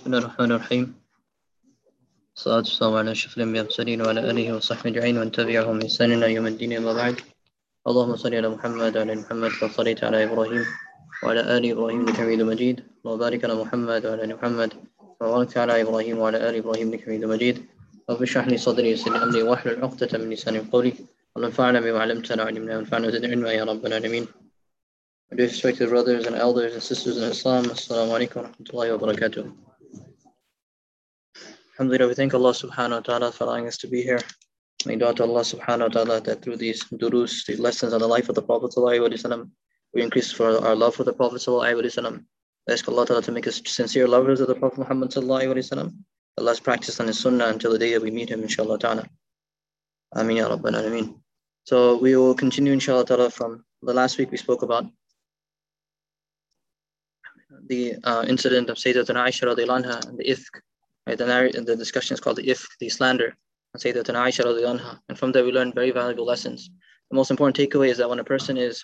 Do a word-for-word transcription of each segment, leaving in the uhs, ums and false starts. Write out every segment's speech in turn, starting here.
بسم الله الرحمن الرحيم. الصلاة والسلام على أشرف الأنبياء والمرسلين وعلى آله وصحبه أجمعين ومن تبعهم بإحسان إلى يوم الدين. أما بعد، اللهم صل على محمد وعلى محمد كما صليت على إبراهيم وعلى آل إبراهيم إنك حميد مجيد. اللهم بارك على محمد وعلى آل محمد كما باركت على إبراهيم وعلى آل إبراهيم إنك حميد مجيد. رب اشرح لي صدري ويسر لي أمري واحلل عقدة من لساني قولي. اللهم انفعنا بما علمتنا وعلمنا وانفعنا وزدنا علما يا رب العالمين. Dear respected brothers and elders and sisters in Islam, Assalamu alaikum wa rahmatullahi wa barakatuh. Alhamdulillah, we thank Allah subhanahu wa ta'ala for allowing us to be here. May dua to Allah subhanahu wa ta'ala that through these durus, these lessons on the life of the Prophet sallallahu alaihi wasallam, we increase for our love for the Prophet sallallahu alaihi wasallam. We ask Allah ta'ala to make us sincere lovers of the Prophet Muhammad sallallahu alaihi wasallam. Allah's practice on his sunnah until the day that we meet him, inshallah ta'ala. Ameen ya rabbal alameen. So we will continue inshallah ta'ala from the last week we spoke about the uh, incident of Sayyidatuna Aisha radiallahu anha and the ifk. Right, the, the discussion is called the ifk, the slander, and Sayyidatuna Aisha radiallahu anha. And from there we learn very valuable lessons. The most important takeaway is that when a person is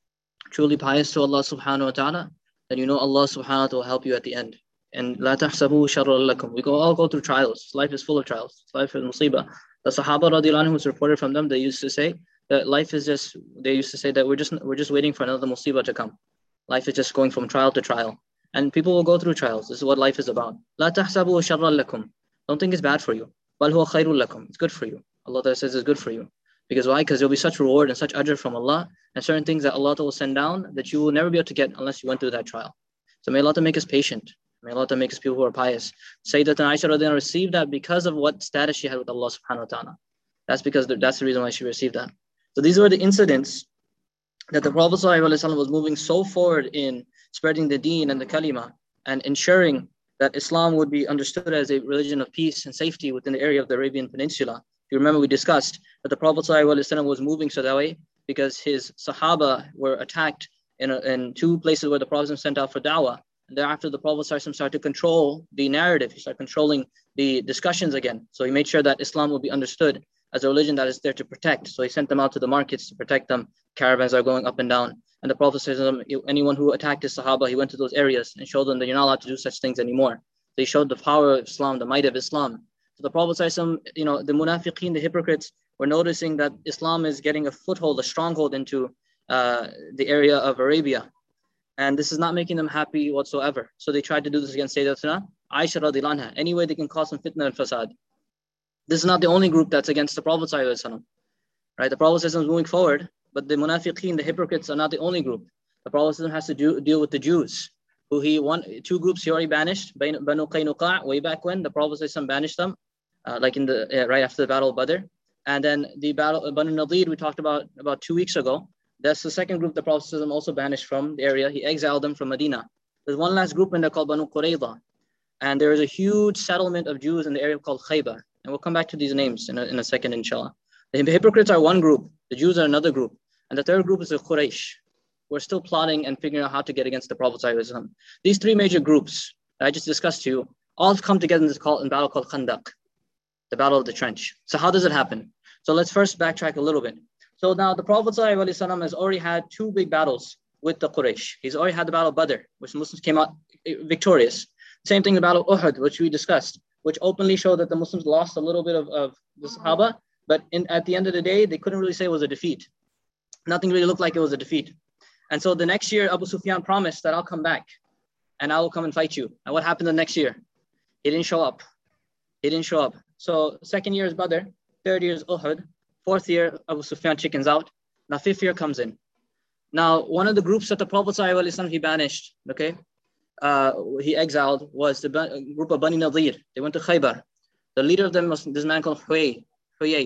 truly pious to Allah subhanahu wa ta'ala, then you know Allah subhanahu wa ta'ala will help you at the end. And la tahsabu sharran lakum. We go, all go through trials. Life is full of trials. Life is musibah. The Sahaba radiallahu anhu was reported from them, they used to say that life is just, they used to say that we're just, we're just waiting for another musibah to come. Life is just going from trial to trial. And people will go through trials. This is what life is about. La tahsabu sharran lakum. Don't think it's bad for you. Bal huwa khairul lakum. It's good for you. Allah says it's good for you. Because why? Because there'll be such reward and such ajr from Allah, and certain things that Allah will send down that you will never be able to get unless you went through that trial. So may Allah make us patient. May Allah make us people who are pious. Sayyidatuna Aisha radiallahu anha received that because of what status she had with Allah subhanahu wa ta'ala. That's because the, that's the reason why she received that. So these were the incidents that the Prophet ﷺ was moving so forward in spreading the deen and the kalima and ensuring that Islam would be understood as a religion of peace and safety within the area of the Arabian Peninsula. If you remember, we discussed that the Prophet ﷺ was moving so that way because his Sahaba were attacked in, a, in two places where the Prophet sent out for da'wah. And thereafter, the Prophet ﷺ started to control the narrative. He started controlling the discussions again. So he made sure that Islam would be understood as a religion that is there to protect. So he sent them out to the markets to protect them. Caravans are going up and down. And the Prophet says, anyone who attacked his Sahaba, he went to those areas and showed them that you're not allowed to do such things anymore. They showed the power of Islam, the might of Islam. So the Prophet says, you know, the munafiqeen, the hypocrites, were noticing that Islam is getting a foothold, a stronghold into uh, the area of Arabia. And this is not making them happy whatsoever. So they tried to do this against Sayyidatuna Aisha radiallahu anha. Any way they can cause some fitna and fasad. This is not the only group that's against the Prophet ﷺ. Right? The Prophet ﷺ is moving forward, but the munafiqeen, the hypocrites, are not the only group. The Prophet ﷺ has to do, deal with the Jews, who he one two groups he already banished. Banu Qaynuqa', way back when the Prophet ﷺ banished them, uh, like in the uh, right after the Battle of Badr, and then the battle of Banu Nadir we talked about about two weeks ago. That's the second group the Prophet ﷺ also banished from the area. He exiled them from Medina. There's one last group in there called Banu Qurayza, and there is a huge settlement of Jews in the area called Khaybar. And we'll come back to these names in a, in a second, inshallah. The hypocrites are one group. The Jews are another group. And the third group is the Quraysh. We're still plotting and figuring out how to get against the Prophet ﷺ. These three major groups that I just discussed to you all come together in this call, in battle called Khandaq, the Battle of the Trench. So how does it happen? So let's first backtrack a little bit. So now the Prophet ﷺ has already had two big battles with the Quraysh. He's already had the Battle of Badr, which Muslims came out victorious. Same thing, the Battle of Uhud, which we discussed, which openly showed that the Muslims lost a little bit of, of the Sahaba, but in, at the end of the day, they couldn't really say it was a defeat. Nothing really looked like it was a defeat. And so the next year, Abu Sufyan promised that I'll come back and I will come and fight you. And what happened the next year? He didn't show up. He didn't show up. So second year is Badr, third year is Uhud, fourth year, Abu Sufyan chickens out. Now fifth year comes in. Now, one of the groups that the Prophet ﷺ he banished, okay, Uh, he exiled was the group of Bani Nadir. They went to Khaybar. The leader of them was this man called Huyay. Huyay.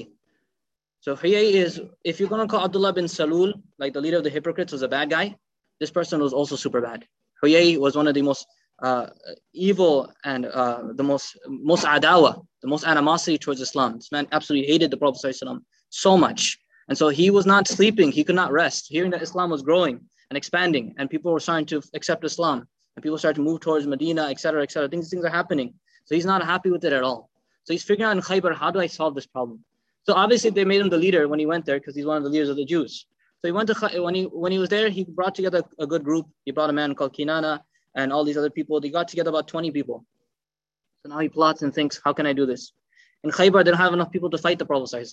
So Huyay is, if you're going to call Abdullah bin Salul, like the leader of the hypocrites, was a bad guy, this person was also super bad. Huyay was one of the most uh, evil and uh, the most most adawa, the most animosity towards Islam. This man absolutely hated the Prophet ﷺ so much. And so he was not sleeping. He could not rest. Hearing that Islam was growing and expanding and people were starting to accept Islam, and people start to move towards Medina, et cetera, et cetera. Things, things are happening. So he's not happy with it at all. So he's figuring out in Khaybar, how do I solve this problem? So obviously they made him the leader when he went there because he's one of the leaders of the Jews. So he went to, when he when he was there, he brought together a good group. He brought a man called Kinana and all these other people. They got together about twenty people. So now he plots and thinks, how can I do this? In Khaybar, they don't have enough people to fight the Prophet ﷺ.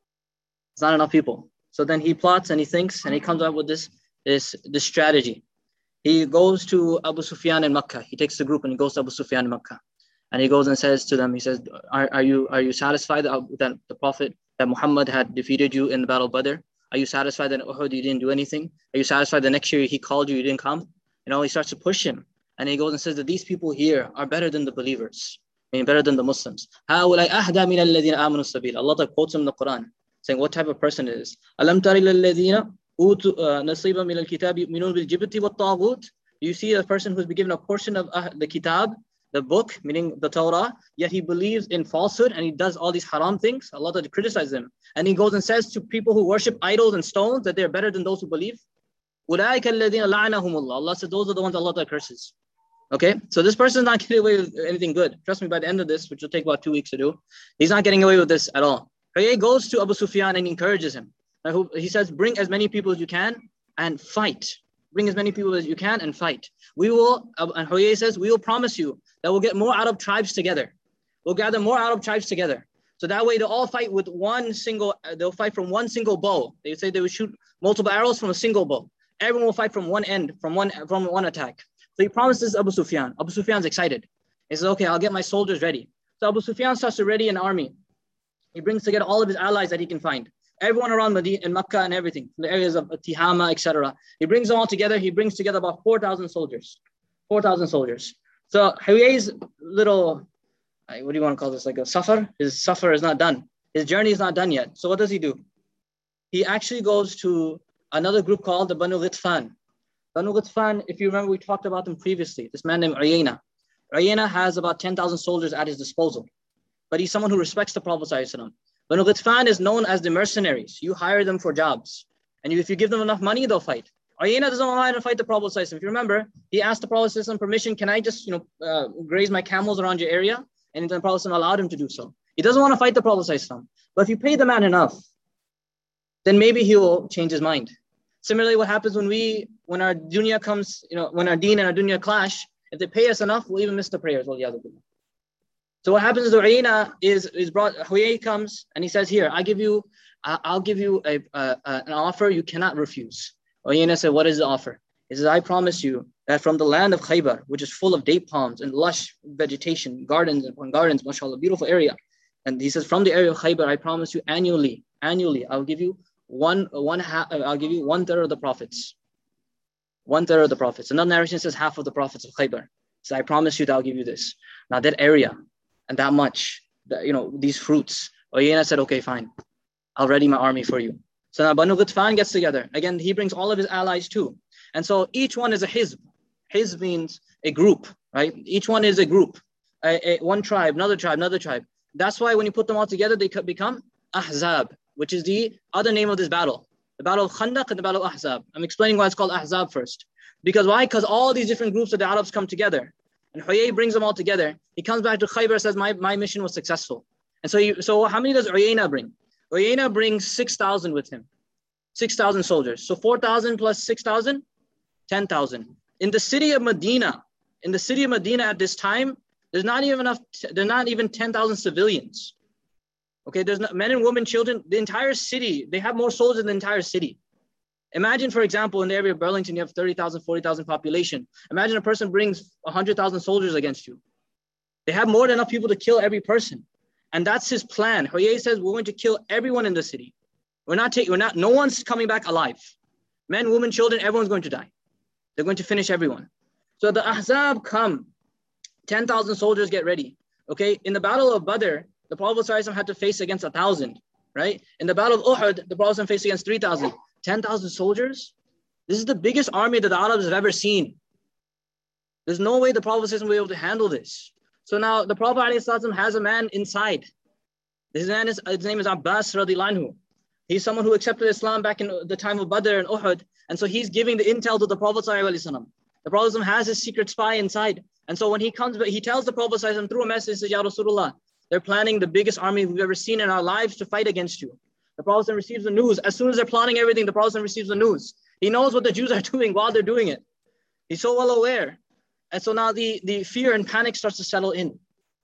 It's not enough people. So then he plots and he thinks and he comes up with this, this, this strategy. He goes to Abu Sufyan in Makkah. He takes the group and he goes to Abu Sufyan in Makkah. And he goes and says to them, he says, are, are you are you satisfied that, that the Prophet, that Muhammad had defeated you in the Battle of Badr? Are you satisfied that in Uhud you didn't do anything? Are you satisfied the next year he called you, you didn't come? You know, he starts to push him. And he goes and says that these people here are better than the believers, meaning better than the Muslims. Allah quotes him in the Quran, saying what type of person it is. أَلَمْ تَرِ لَلَّذِينَ أُوتُوا نَصِيبًا مِنَ الْكِتَابِ يُؤْمِنُونَ بِالْجِبْتِ وَالطَّاغُوتِ. You see a person who's been given a portion of uh, the kitab, the book, meaning the Torah, yet he believes in falsehood and he does all these haram things. Allah criticizes him. And he goes and says to people who worship idols and stones that they're better than those who believe. أُولَٰئِكَ الَّذِينَ لَعَنَهُمُ اللَّهُ. Allah said those are the ones Allah curses. Okay, so this person is not getting away with anything good. Trust me, by the end of this, which will take about two weeks to do, he's not getting away with this at all. Huyay goes to Abu Sufyan and encourages him. He says, bring as many people as you can and fight. Bring as many people as you can and fight. We will, and Huyay says, we will promise you that we'll get more Arab tribes together. We'll gather more Arab tribes together. So that way they'll all fight with one single, they'll fight from one single bow. They say they would shoot multiple arrows from a single bow. Everyone will fight from one end, from one, from one attack. So he promises Abu Sufyan. Abu Sufyan's excited. He says, okay, I'll get my soldiers ready. So Abu Sufyan starts to ready an army. He brings together all of his allies that he can find. Everyone around Medina and Makkah and everything, the areas of Tihama, et cetera. He brings them all together. He brings together about four thousand soldiers. four thousand soldiers. So Huyay's little, what do you want to call this? Like a safar? His safar is not done. His journey is not done yet. So what does he do? He actually goes to another group called the Banu Ghatfan. Banu Ghatfan, if you remember, we talked about them previously. This man named Uyayna. Uyayna has about ten thousand soldiers at his disposal. But he's someone who respects the Prophet ﷺ. Banu Ghatfan is known as the mercenaries. You hire them for jobs. And if you give them enough money, they'll fight. Uyayna doesn't want to fight the Prophet ﷺ. If you remember, he asked the Prophet ﷺ permission, can I just you know, uh, graze my camels around your area? And the Prophet ﷺ allowed him to do so. He doesn't want to fight the Prophet ﷺ. But if you pay the man enough, then maybe he will change his mind. Similarly, what happens when we, when our dunya comes, you know, when our deen and our dunya clash, if they pay us enough, we'll even miss the prayers. So what happens is Uyayna is, is brought, Huyay comes and he says, here, I give you, I'll give you a, a, a, an offer you cannot refuse. Uyayna said, what is the offer? He says, I promise you that from the land of Khaybar, which is full of date palms and lush vegetation, gardens and gardens, mashallah, beautiful area. And he says, from the area of Khaybar, I promise you annually, annually, I'll give you One, one half, I'll give you one third of the profits. One third of the profits. Another narration says half of the profits of Khaybar. So I promise you that I'll give you this. Now that area and that much, that, you know, these fruits. Uyayna said, okay, fine. I'll ready my army for you. So now Banu Ghatfan gets together. Again, he brings all of his allies too. And so each one is a hizb. Hizb means a group, right? Each one is a group. A, a, one tribe, another tribe, another tribe. That's why when you put them all together, they could become Ahzab, which is the other name of this battle. The battle of Khandaq and the battle of Ahzab. I'm explaining why it's called Ahzab first. Because why? Because all these different groups of the Arabs come together. And Huyay brings them all together. He comes back to Khaybar and says, my, my mission was successful. And so, he, so how many does Uyayna bring? Uyayna brings six thousand with him. six thousand soldiers. So four thousand plus six thousand, ten thousand. In the city of Medina, in the city of Medina at this time, there's not even enough, there's not even ten thousand civilians. Okay, there's not, men and women, children, the entire city, they have more soldiers than the entire city. Imagine, for example, in the area of Burlington, you have thirty thousand, forty thousand population. Imagine a person brings one hundred thousand soldiers against you. They have more than enough people to kill every person. And that's his plan. Huyay says, we're going to kill everyone in the city. We're not taking, we're not, no one's coming back alive. Men, women, children, everyone's going to die. They're going to finish everyone. So the Ahzab come, ten thousand soldiers get ready. Okay, in the battle of Badr, the Prophet ﷺ had to face against a thousand, right? In the battle of Uhud, the Prophet ﷺ faced against three thousand. ten thousand soldiers? This is the biggest army that the Arabs have ever seen. There's no way the Prophet ﷺ will be able to handle this. So now the Prophet ﷺ has a man inside. This man, is, his name is Abbas radiallahu anhu. He's someone who accepted Islam back in the time of Badr and Uhud. And so he's giving the intel to the Prophet ﷺ. The Prophet ﷺ has his secret spy inside. And so when he comes, he tells the Prophet ﷺ through a message, says, Ya Rasulullah, they're planning the biggest army we've ever seen in our lives to fight against you. The Prophet ﷺ receives the news. As soon as they're plotting everything, the Prophet ﷺ receives the news. He knows what the Jews are doing while they're doing it. He's so well aware. And so now the, the fear and panic starts to settle in.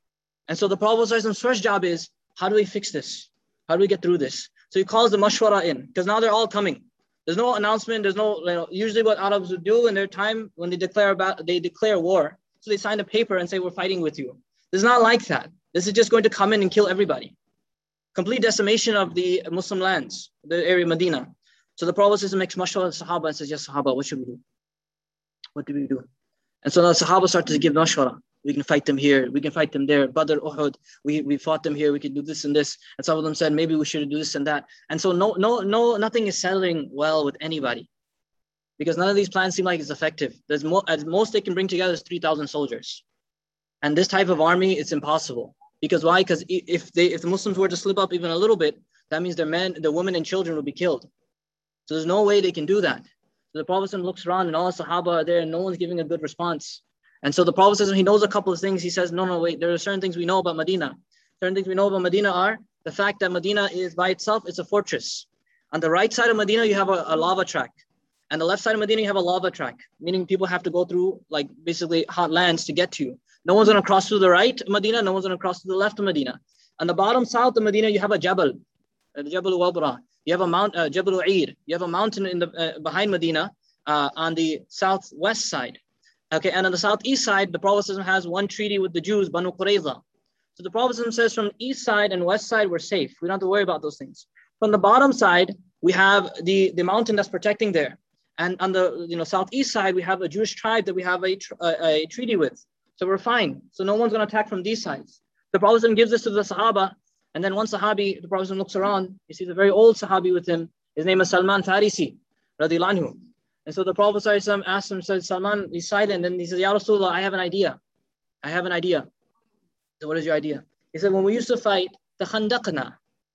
And so the Prophet's first job is, how do we fix this? How do we get through this? So he calls the mashwara in, because now they're all coming. There's no announcement. There's no, you know, usually what Arabs would do in their time when they declare about, they declare war. So they sign a paper and say, we're fighting with you. This is not like that. This is just going to come in and kill everybody. Complete decimation of the Muslim lands, the area of Medina. So the Prophet makes mashwara with Sahaba and says, yes, Sahaba, what should we do? What do we do? And so now the Sahaba start to give mashwara. We can fight them here. We can fight them there. Badr, Uhud. We we fought them here. We can do this and this. And some of them said maybe we should do this and that. And so no no no nothing is settling well with anybody, because none of these plans seem like it's effective. There's more, at most they can bring together is three thousand soldiers, and this type of army, it's impossible. Because why? Because if they if the Muslims were to slip up even a little bit, that means their men, the women and children will be killed. So there's no way they can do that. So the Prophet looks around and all the Sahaba are there and no one's giving a good response. And so the Prophet says, he knows a couple of things. He says, no, no, wait, there are certain things we know about Medina. Certain things we know about Medina are the fact that Medina is by itself, it's a fortress. On the right side of Medina, you have a, a lava track. And the left side of Medina, you have a lava track, meaning people have to go through like basically hot lands to get to you. No one's going to cross to the right of Medina. No one's going to cross to the left of Medina. On the bottom south of Medina, you have a Jabal, uh, Jabal Wabra. You have a mount, uh, Jabal U'ir. You have a mountain in the uh, behind Medina uh, on the southwest side. Okay, and on the southeast side, the Prophet has one treaty with the Jews, Banu Qurayza. So the Prophet says from east side and west side, we're safe. We don't have to worry about those things. From the bottom side, we have the, the mountain that's protecting there. And on the you know southeast side, we have a Jewish tribe that we have a, a, a treaty with. So we're fine. So no one's going to attack from these sides. The Prophet gives this to the Sahaba. And then one Sahabi, the Prophet looks around. He sees a very old Sahabi with him. His name is Salman Farisi, radiyallahu anhu. And so the Prophet asked him, said, Salman, he's silent. And he says, Ya Rasulullah, I have an idea. I have an idea. So what is your idea? He said, when we used to fight, the Khandaqna,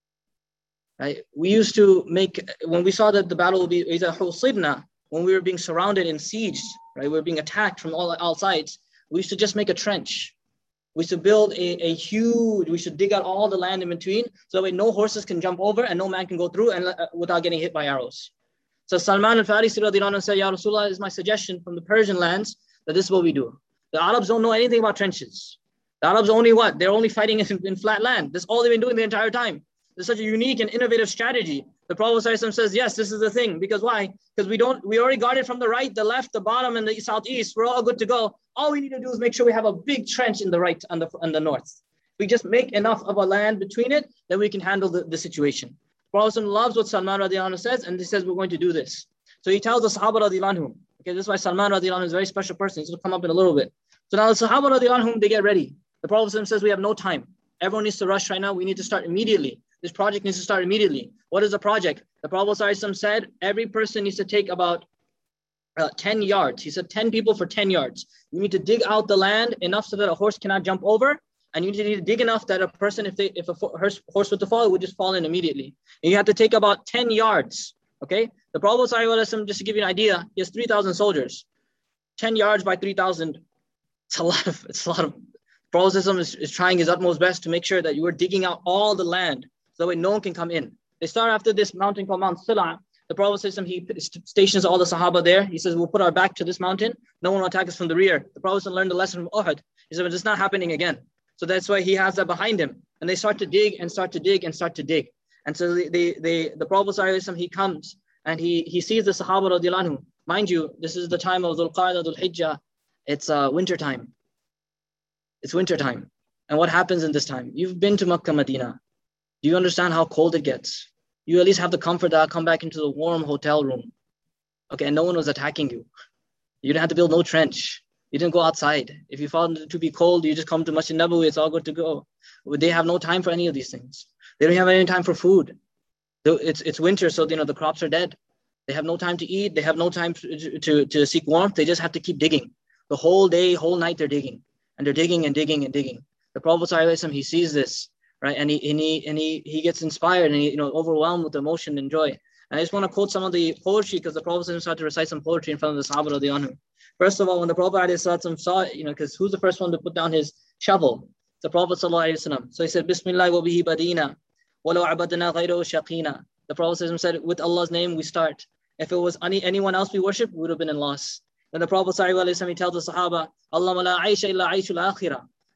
right? We used to make, when we saw that the battle would be, when we were being surrounded and sieged, right? We were being attacked from all, all sides. We used to just make a trench. We used to build a, a huge, we should dig out all the land in between. So that way no horses can jump over and no man can go through and uh, without getting hit by arrows. So Salman al-Farisi radhiyallahu anhu said, Ya Rasulullah, is my suggestion from the Persian lands that this is what we do. The Arabs don't know anything about trenches. The Arabs only what? They're only fighting in, in flat land. That's all they've been doing the entire time. It's such a unique and innovative strategy. The Prophet says, yes, this is the thing. Because why? Because we don't, we already got it from the right, the left, the bottom, and the southeast. We're all good to go. All we need to do is make sure we have a big trench in the right and the, and the north. We just make enough of a land between it, then we can handle the, the situation. Prophet loves what Salman radiallahu anhu says, and he says, we're going to do this. So he tells the Sahaba radiallahu anhu. Okay, this is why Salman radiallahu anhu is a very special person. He's going to come up in a little bit. So now the Sahaba radiallahu anhu, they get ready. The Prophet says, we have no time. Everyone needs to rush right now. We need to start immediately. This project needs to start immediately. What is the project? The Prophet said, every person needs to take about uh, ten yards. He said ten people for ten yards. You need to dig out the land enough so that a horse cannot jump over. And you need to dig enough that a person, if they, if a horse, horse were to fall, it would just fall in immediately. And you have to take about ten yards. Okay? The Prophet, just to give you an idea, he has three thousand soldiers. ten yards by three thousand. It's a lot of, it's a lot of, Prophet is, is trying his utmost best to make sure that you are digging out all the land so that way no one can come in. They start after this mountain called Mount Sila. The Prophet says he stations all the Sahaba there. He says, we'll put our back to this mountain. No one will attack us from the rear. The Prophet learned the lesson from Uhud. He said, but it's not happening again. So that's why he has that behind him. And they start to dig and start to dig and start to dig. And so they, they, they, the Prophet, he comes and he, he sees the Sahaba radiallahu anhu. Mind you, this is the time of Dhul Qa'dah, Dhul Hijjah. It's uh, winter time. It's winter time. And what happens in this time? You've been to Makkah, Medina. Do you understand how cold it gets? You at least have the comfort that I'll come back into the warm hotel room. Okay, and no one was attacking you. You didn't have to build no trench. You didn't go outside. If you found it to be cold, you just come to Masjid Nabawi, it's all good to go. They have no time for any of these things. They don't have any time for food. It's it's winter, so you know the crops are dead. They have no time to eat. They have no time to, to, to seek warmth. They just have to keep digging. The whole day, whole night, they're digging. And they're digging and digging and digging. The Prophet ﷺ, he sees this, right? And he and he and he, he gets inspired and he, you know, overwhelmed with emotion and joy. And I just want to quote some of the poetry because the Prophet ﷺ started to recite some poetry in front of the Sahaba radiallahu anhu. First of all, when the Prophet ﷺ saw it, you know, because who's the first one to put down his shovel? The Prophet ﷺ. So he said, Bismillah wa bihi badina, wa law abadna ghayrahu shaqina. The Prophet ﷺ said, with Allah's name we start. If it was any, anyone else we worship, we would have been in loss. Then the Prophet ﷺ, he tells the Sahaba, Allahumma la aisha illa aishul akhirah.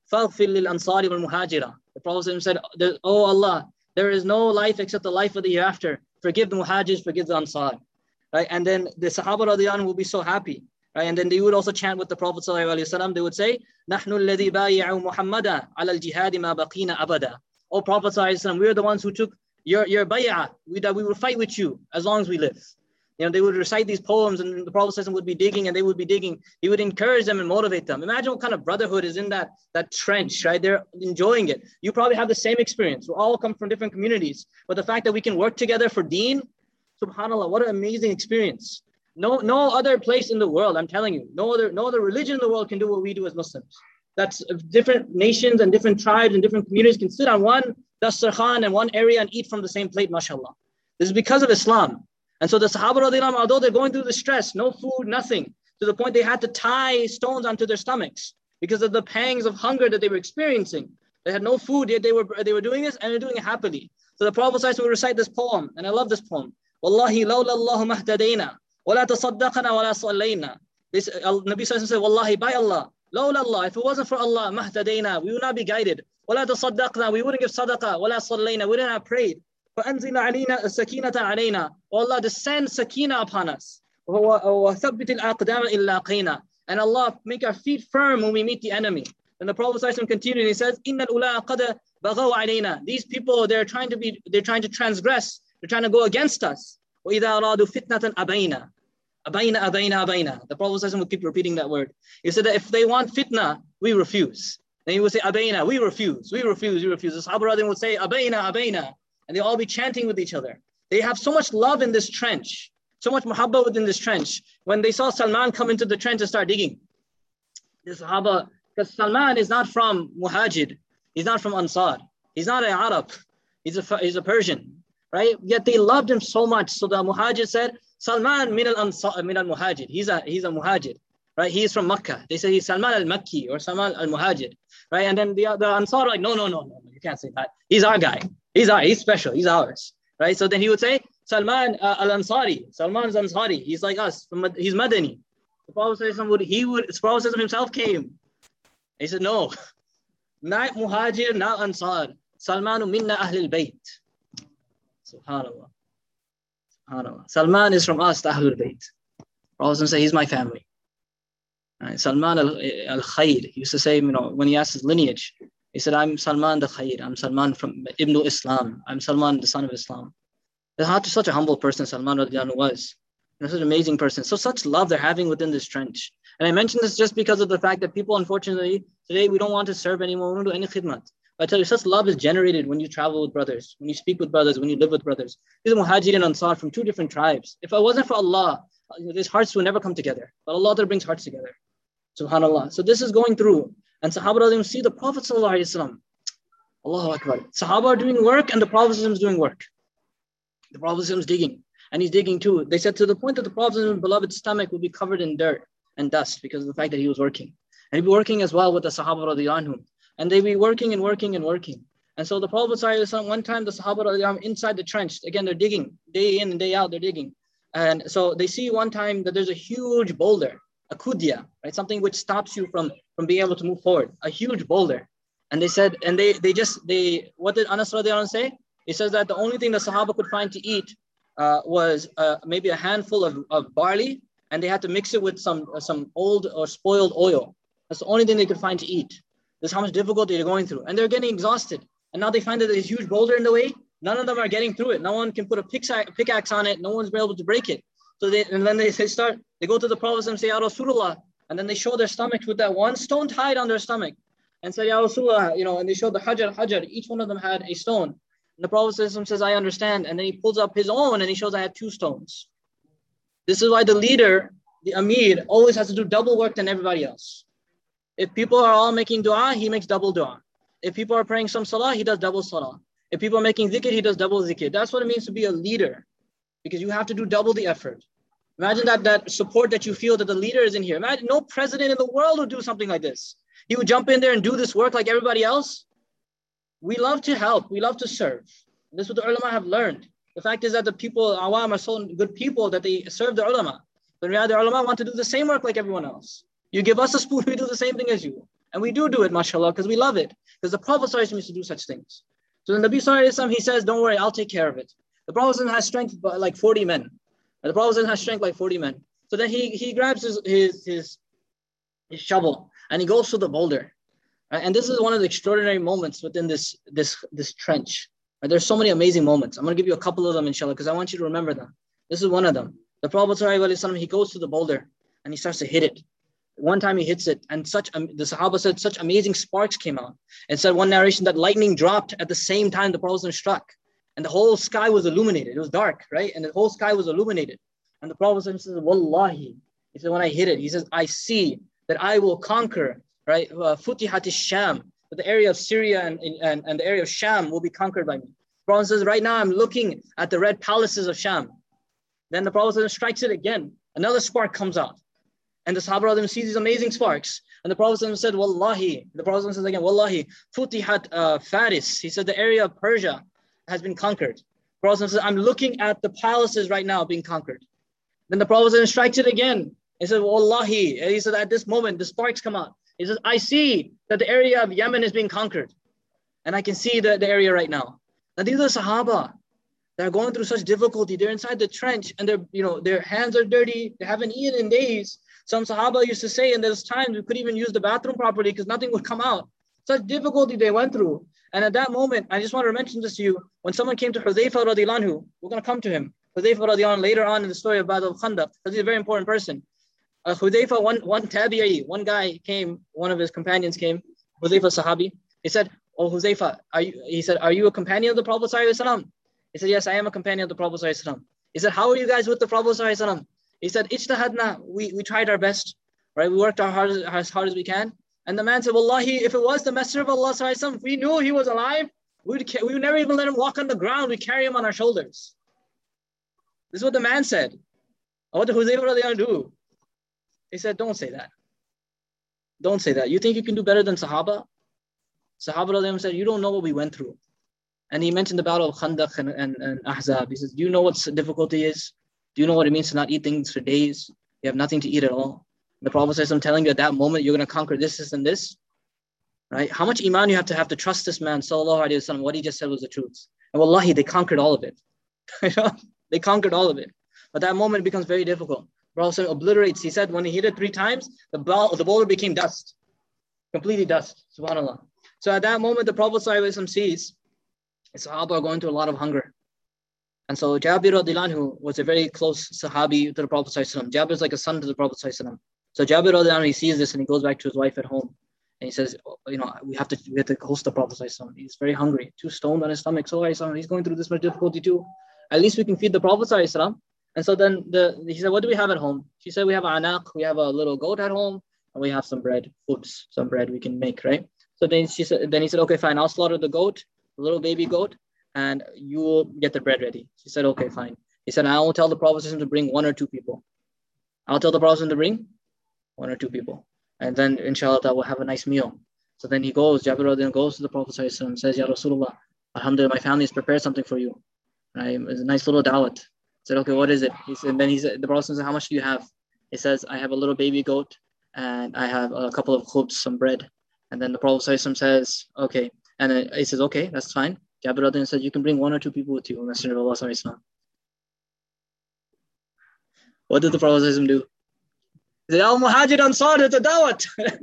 فَاغْفِرْ لِلْأَنصَارِ وَالْمُهَاجِرَةِ. The Prophet said, oh Allah, there is no life except the life of the hereafter. Forgive the muhajirs, forgive the ansar. Right? And then the Sahaba radiallahu anhu will be so happy. Right? And then they would also chant with the Prophet sallallahu alaihi wasallam. They would say, نَحْنُ الَّذِي بَايِعُوا مُحَمَّدًا عَلَى الْجِهَادِ مَا بَقِينَ أَبَدًا. Oh Prophet sallallahu alaihi wasallam, we are the ones who took your, your bay'ah, we, that we will fight with you as long as we live. You know, they would recite these poems and the Prophet sallallahu alaihi wasallam would be digging and they would be digging. He would encourage them and motivate them. Imagine what kind of brotherhood is in that, that trench, right? They're enjoying it. You probably have the same experience. We all come from different communities. But the fact that we can work together for deen, subhanAllah, what an amazing experience. No, no other place in the world, I'm telling you, no other, no other religion in the world can do what we do as Muslims. That's different nations and different tribes and different communities can sit on one dastarkhan and one area and eat from the same plate, mashallah. This is because of Islam. And so the Sahaba radiallahu anhu, although they're going through the stress, no food, nothing, to the point they had to tie stones onto their stomachs because of the pangs of hunger that they were experiencing. They had no food, yet they were they were doing this and they're doing it happily. So the Prophet would recite this poem, and I love this poem. Wallahi lawla Allahu mahtadayna, wa la tasaddaqna wa la sallayna. This uh, Nabi said, Wallahi, by Allah, lawla Allah, if it wasn't for Allah, mahtadayna, we would not be guided. Wa la tasaddaqna, we wouldn't give sadaqah, wa la sallayna, we wouldn't have prayed. فَأَنزِلَ عَلَيْنَا السَّكِينَةَ عَلَيْنَا. Oh Allah, descend sakina upon us. وَثَبِّتِ الْأَقْدَامَ إِلَّا قِينَا. And Allah, make our feet firm when we meet the enemy. And the Prophet ﷺ continued and he says, إِنَّ الْأُولَىٰ قَدْ بَغَوْا عَلَيْنَا. These people, they're trying to be, they're trying to transgress. They're trying to go against us. وَإِذَا أَرَادُوا فِتْنَةً أَبَيْنَا. أَبَيْنَا أَبَيْنَا أَبَيْنَا. The Prophet ﷺ would keep repeating that word. He said that if they want fitna, we refuse. Then he would say, أَبَيْنَا, we refuse, we refuse, we refuse. The Sahaba would say, أَبَيْنَا أَبَيْنَا. And they all be chanting with each other. They have so much love in this trench, so much muhabba within this trench. When they saw Salman come into the trench and start digging, the Sahaba, because Salman is not from Muhajir, he's not from Ansar, he's not an Arab, he's a, he's a Persian, right? Yet they loved him so much. So the Muhajir said, Salman min al-Ansar, min al-Muhajir. He's a, he's a Muhajir, right? He's from Makkah. They say he's Salman al-Makki or Salman al-Muhajir, right? And then the, the Ansar are like, no, no, no, no, you can't say that. He's our guy. He's our, he's special. He's ours, right? So then he would say, Salman uh, al-Ansari. Salman's Ansari. He's like us. He's Madani. The Prophet would, he would, the Prophet himself came. He said, no, not Muhajir, not Ansar. Salmanu minna Ahlul Bayt. Subhanallah. Subhanallah. Salman is from us, the Ahlul Bayt. The Prophet said, he's my family. Right? Salman al-Khair. He used to say, you know, when he asked his lineage, he said, I'm Salman the Khair. I'm Salman from Ibn Islam. I'm Salman, the son of Islam. That's such a humble person Salman radiallahu was. And such an amazing person. So such love they're having within this trench. And I mention this just because of the fact that people, unfortunately, today we don't want to serve anymore. We don't do any khidmat. But I tell you, such love is generated when you travel with brothers, when you speak with brothers, when you live with brothers. These are Muhajir and Ansar from two different tribes. If it wasn't for Allah, these hearts would never come together. But Allah brings hearts together. Subhanallah. So this is going through. And Sahaba see the Prophet sallallahu alaihi wasallam. Allahu Akbar. Sahaba are doing work and the Prophet is doing work. The Prophet is digging. And he's digging too. They said to the point that the Prophet's beloved stomach would be covered in dirt and dust because of the fact that he was working. And he'd be working as well with the Sahaba radiallahu anhum. And they'd be working and working and working. And so the Prophet sallallahu alaihi wasallam, one time the Sahaba radiallahu anhum inside the trench, again they're digging, day in and day out, they're digging. And so they see one time that there's a huge boulder, a kudya, right? Something which stops you from, from being able to move forward, a huge boulder. And they said, and they they just, they, what did Anas radiallahu anhu say? He says that the only thing the Sahaba could find to eat uh, was uh, maybe a handful of, of barley, and they had to mix it with some, uh, some old or spoiled oil. That's the only thing they could find to eat. This is how much difficulty they're going through. And they're getting exhausted. And now they find that there's a huge boulder in the way. None of them are getting through it. No one can put a pickaxe on it. No one's been able to break it. So they, and then they, they start, they go to the Prophet and say, Ya Rasulullah, and then they show their stomachs with that one stone tied on their stomach and say, Ya Rasulullah, you know, and they show the hajar, hajar, each one of them had a stone. And the Prophet says, I understand. And then he pulls up his own and he shows I had two stones. This is why the leader, the Amir, always has to do double work than everybody else. If people are all making dua, he makes double dua. If people are praying some salah, he does double salah. If people are making dhikr, he does double dhikr. That's what it means to be a leader, because you have to do double the effort. Imagine that, that support that you feel that the leader is in here. Imagine no president in the world would do something like this. He would jump in there and do this work like everybody else. We love to help. We love to serve. This is what the ulama have learned. The fact is that the people, awam, are so good people that they serve the ulama. But the ulama want to do the same work like everyone else. You give us a spoon, we do the same thing as you. And we do do it, mashallah, because we love it. Because the Prophet ﷺ used to do such things. So then the Nabi ﷺ, he says, don't worry, I'll take care of it. The Prophet ﷺ has strength like forty men. And the Prophet ﷺ has strength like forty men. So then he, he grabs his, his, his, his shovel and he goes to the boulder. And this is one of the extraordinary moments within this, this, this trench. There's so many amazing moments. I'm going to give you a couple of them, inshallah, because I want you to remember them. This is one of them. The Prophet ﷺ, he goes to the boulder and he starts to hit it. One time he hits it and such, um, the Sahaba said such amazing sparks came out. It said one narration that lightning dropped at the same time the Prophet struck. And the whole sky was illuminated. It was dark, right? And the whole sky was illuminated. And the Prophet says, Wallahi, he said, when I hit it, he says, I see that I will conquer, right? Futihat al-Sham, the area of Syria and, and, and the area of Sham will be conquered by me. The Prophet says, right now I'm looking at the red palaces of Sham. Then the Prophet strikes it again. Another spark comes out. And the Sahaba sees these amazing sparks. And the Prophet said, Wallahi, the Prophet says again, Wallahi, Futihat uh, Faris. He said the area of Persia has been conquered. The Prophet says, I'm looking at the palaces right now being conquered. Then the Prophet strikes it again. He said, Wallahi. And he said, at this moment, the sparks come out. He says, I see that the area of Yemen is being conquered. And I can see the, the area right now. Now these are Sahaba. They're going through such difficulty. They're inside the trench and they're, you know, their hands are dirty. They haven't eaten in days. Some Sahaba used to say, and there's times we couldn't even use the bathroom properly because nothing would come out. Such difficulty they went through. And at that moment, I just want to mention this to you. When someone came to Hudhayfa radiallahu anhu, we're going to come to him. Hudhayfa radiallahu anhu later on in the story of Badr al-Khandaq, because he's a very important person. Uh, Hudhayfa, one, one tabi'i, one guy came, one of his companions came, Hudhayfa sahabi. He said, oh Hudhayfa, are you, he said, are you a companion of the Prophet sallallahu alaihi wasallam? He said, yes, I am a companion of the Prophet sallallahu alaihi wasallam. He said, how are you guys with the Prophet sallallahu alaihi wasallam? He said, ijtahadna, we, we tried our best. Right, we worked our hard, as hard as we can. And the man said, Wallahi, if it was the Messenger of Allah, if we knew he was alive, we would, we would never even let him walk on the ground. We'd carry him on our shoulders. This is what the man said. What did Hudhayfa do? He said, don't say that. Don't say that. You think you can do better than Sahaba? Sahaba said, you don't know what we went through. And he mentioned the battle of Khandaq and, and, and Ahzab. He says, do you know what difficulty is? Do you know what it means to not eat things for days? You have nothing to eat at all. The Prophet says, I'm telling you at that moment, you're going to conquer this, this, and this. Right? How much iman you have to have to trust this man, sallallahu alayhi wa sallam, what he just said was the truth. And wallahi, they conquered all of it. They conquered all of it. But that moment becomes very difficult. The Prophet obliterates. He said, when he hit it three times, the, ball, the boulder became dust. Completely dust. Subhanallah. So at that moment, the Prophet sallallahu alayhi wa sallam sees the Sahaba are going through a lot of hunger. And so Jabir radiallahu anhu was a very close Sahabi to the Prophet sallallahu alayhi wa sallam. Jabir is like a son to the Prophet sallallahu alayhi wa sallam. So Jabir radiallahu anhu, he sees this and he goes back to his wife at home. And he says, oh, you know, we have to we have to host the Prophet sallallahu alaihi wasallam. He's very hungry, two stones on his stomach. So he's going through this much difficulty too. At least we can feed the Prophet sallallahu alaihi wasallam. And so then the he said, what do we have at home? She said, we have anaq, we have a little goat at home, and we have some bread, foods, some bread we can make, right? So then she said, then he said, okay, fine, I'll slaughter the goat, the little baby goat, and you will get the bread ready. She said, okay, fine. He said, I will tell the Prophet sallallahu alaihi wasallam to bring one or two people. I'll tell the Prophet sallallahu alaihi wasallam to bring one or two people. And then inshallah we'll have a nice meal. So then he goes, Jabir radiallahu anhu goes to the Prophet sallallahu alaihi wasallam and says, Ya Rasulullah, alhamdulillah, my family has prepared something for you. Right? It's a nice little dawat. He said, okay, what is it? He said, and then he said, the Prophet says, how much do you have? He says, I have a little baby goat and I have a couple of khubz, some bread. And then the Prophet sallallahu alaihi wasallam says, okay. And then he says, okay, that's fine. Jabir radiallahu anhu said, you can bring one or two people with you, Messenger of Allah sallallahu alaihi wasallam. What did the Prophet sallallahu alaihi wasallam do? He said, Al Muhajir Ansar, there's a dawat.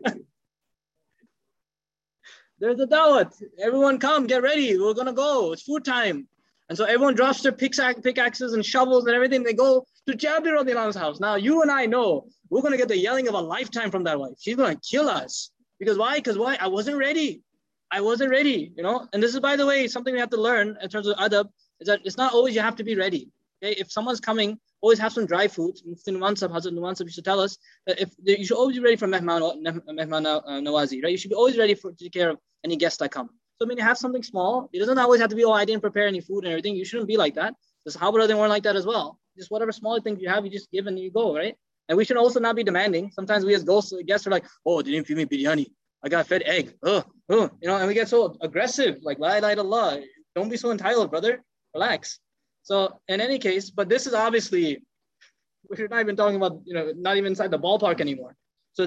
There's a dawat. Everyone come, get ready. We're going to go. It's food time. And so everyone drops their pickaxes and shovels and everything. They go to Jabir radiallahu anhu's house. Now, you and I know we're going to get the yelling of a lifetime from that wife. She's going to kill us. Because why? Because why? I wasn't ready. I wasn't ready, you know. And this is, by the way, something we have to learn in terms of adab, is that it's not always you have to be ready. Okay? If someone's coming, always have some dry food. Mufti Nuwansab, Hazrat Nuwansab used to tell us that if you should always be ready for mehman, mehman uh, nawazi, right? You should be always ready for to take care of any guests that come. So I mean, you have something small. It doesn't always have to be, oh, I didn't prepare any food and everything. You shouldn't be like that. The Sahaba, they weren't like that as well. Just whatever small things you have, you just give and you go, right? And we should also not be demanding. Sometimes we as guests are like, oh, they didn't feed me biryani. I got fed egg. Oh, oh, you know, and we get so aggressive, like la ilaha illallah. Don't be so entitled, brother. Relax. So in any case, but this is obviously, we're not even talking about, you know, not even inside the ballpark anymore. So then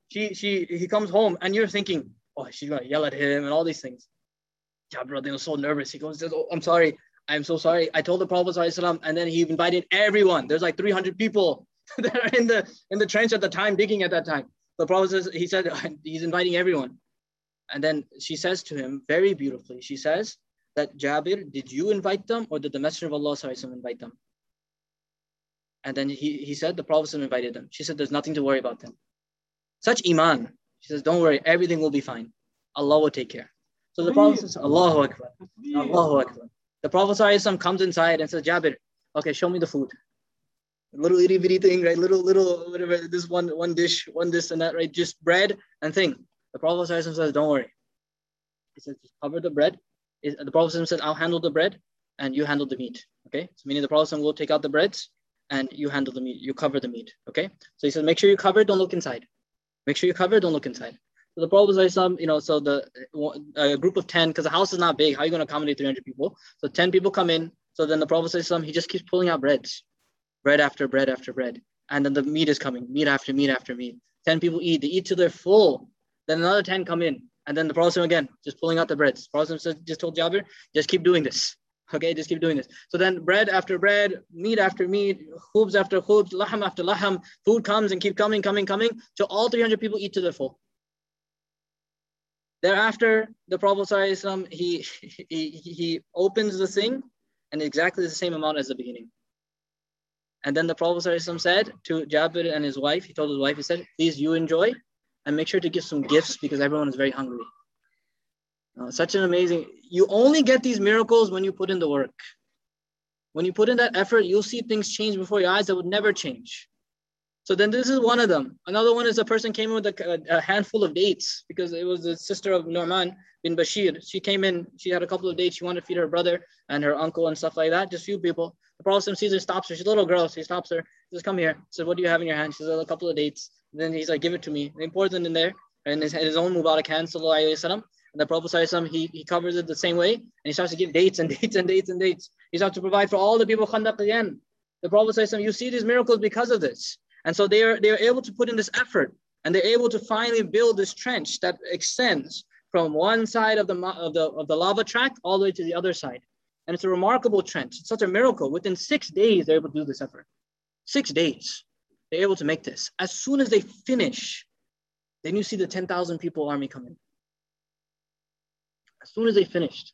she, she, he comes home and you're thinking, oh, she's going to yell at him and all these things. Jabir was so nervous. He goes, oh, I'm sorry. I'm so sorry. I told the Prophet ﷺ, and then he invited everyone. There's like three hundred people that are in the in the trench at the time, digging at that time. The Prophet says, he said, he's inviting everyone. And then she says to him very beautifully, she says that, Jabir, did you invite them or did the Messenger of Allah ﷺ invite them? And then he, he said, the Prophet ﷺ invited them. She said, there's nothing to worry about them. Such iman. She says, don't worry, everything will be fine. Allah will take care. So the Prophet says, Allahu Akbar. Allahu Akbar. The Prophet ﷺ comes inside and says, Jabir, okay, show me the food. A little itty bitty thing, right? Little, little, whatever, this one, one dish, one this and that, right? Just bread and thing. The Prophet ﷺ says, don't worry. He says, just cover the bread. The Prophet ﷺ said, I'll handle the bread and you handle the meat. Okay? So meaning the Prophet ﷺ will take out the breads and you handle the meat. You cover the meat. Okay? So he says, make sure you cover it, don't look inside. Make sure you cover it, don't look inside. So the Prophet ﷺ, you know, so the a group of ten, because the house is not big, how are you going to accommodate three hundred people? So ten people come in. So then the Prophet ﷺ, he just keeps pulling out breads. Bread after bread after bread. And then the meat is coming, meat after meat after meat. ten people eat, they eat till they're full. Then another ten come in. And then the Prophet again, just pulling out the breads. The Prophet said, just told Jabir, just keep doing this. Okay, just keep doing this. So then bread after bread, meat after meat, khubz after khubz, laham after laham, food comes and keep coming, coming, coming, till all three hundred people eat to their full. Thereafter, the Prophet ﷺ, he, he, he opens the thing and exactly the same amount as the beginning. And then the Prophet ﷺ said to Jabir and his wife, he told his wife, he said, please you enjoy and make sure to give some gifts because everyone is very hungry. Uh, such an amazing, you only get these miracles when you put in the work. When you put in that effort, you'll see things change before your eyes that would never change. So then this is one of them. Another one is a person came in with a, a handful of dates because it was the sister of Nu'man bin Bashir. She came in, she had a couple of dates. She wanted to feed her brother and her uncle and stuff like that, just few people. The Prophet sees her, stops her. She's a little girl, so he stops her. He says, come here. He says, what do you have in your hand? She says, a couple of dates. And then he's like, give it to me. He pours it in there in his, his own Mubarak hand, sallallahu alayhi wa sallam. And the Prophet ﷺ, he, he covers it the same way. And he starts to give dates and dates and dates and dates. He starts to provide for all the people Khandaq again. The Prophet ﷺ, you see these miracles because of this. And so they are, they are able to put in this effort. And they're able to finally build this trench that extends from one side of the, of the, of the lava track all the way to the other side. And it's a remarkable trench. It's such a miracle. Within six days, they're able to do this effort. Six days. They're able to make this. As soon as they finish, then you see the ten thousand people army come in. As soon as they finished,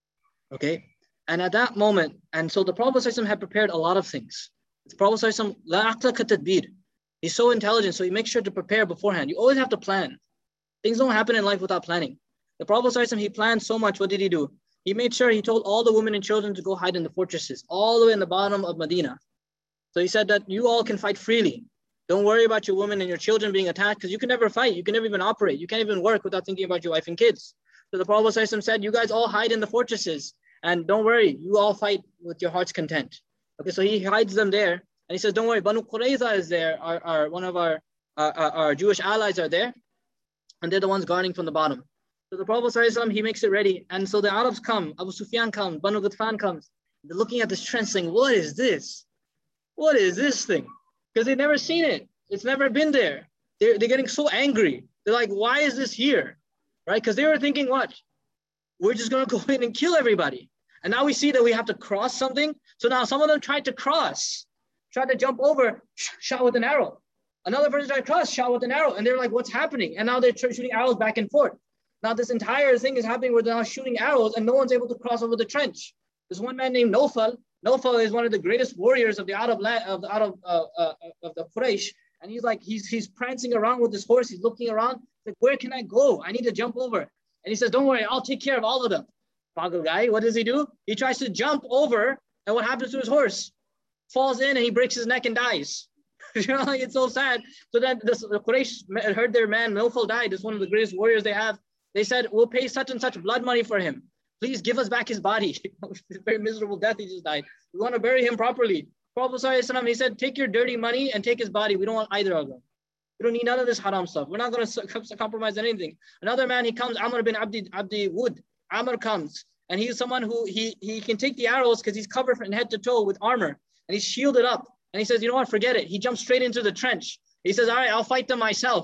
okay? And at that moment, and so the Prophet ﷺ had prepared a lot of things. The Prophet ﷺ, la aqla ka tadbir. He's so intelligent, so he makes sure to prepare beforehand. You always have to plan. Things don't happen in life without planning. The Prophet ﷺ, he planned so much. What did he do? He made sure he told all the women and children to go hide in the fortresses, all the way in the bottom of Medina. So he said that you all can fight freely. Don't worry about your women and your children being attacked because you can never fight. You can never even operate. You can't even work without thinking about your wife and kids. So the Prophet ﷺ said, you guys all hide in the fortresses and don't worry, you all fight with your heart's content. Okay, so he hides them there and he says, don't worry, Banu Qurayza is there, our, our, one of our, our, our Jewish allies are there and they're the ones guarding from the bottom. So the Prophet ﷺ, he makes it ready. And so the Arabs come, Abu Sufyan comes, Banu Ghatfan comes. They're looking at this trench saying, what is this? What is this thing? Because they've never seen it. It's never been there. They're, they're getting so angry. They're like, why is this here? Right? Because they were thinking, what? We're just going to go in and kill everybody. And now we see that we have to cross something. So now some of them tried to cross, tried to jump over, sh- shot with an arrow. Another person tried to cross, shot with an arrow. And they're like, what's happening? And now they're shooting arrows back and forth. Now this entire thing is happening where they're now shooting arrows and no one's able to cross over the trench. There's one man named Nawfal. Nawfal is one of the greatest warriors of the Arab land, of the Arab, uh, uh, of the Quraysh. And he's like, he's he's prancing around with his horse. He's looking around. Like, where can I go? I need to jump over. And he says, don't worry, I'll take care of all of them. Pagal guy, what does he do? He tries to jump over. And what happens to his horse? Falls in and he breaks his neck and dies. You know, like, it's so sad. So then this, the Quraysh heard their man, Nawfal died. It's one of the greatest warriors they have. They said, we'll pay such and such blood money for him. Please give us back his body. Very miserable death, he just died. We want to bury him properly. Prophet ﷺ, he said, take your dirty money and take his body. We don't want either of them. We don't need none of this haram stuff. We're not going to compromise anything. Another man, he comes, Amr bin Abdi, Abdi Wood. Amr comes, and he's someone who, he, he can take the arrows because he's covered from head to toe with armor, and he's shielded up. And he says, you know what, forget it. He jumps straight into the trench. He says, all right, I'll fight them myself.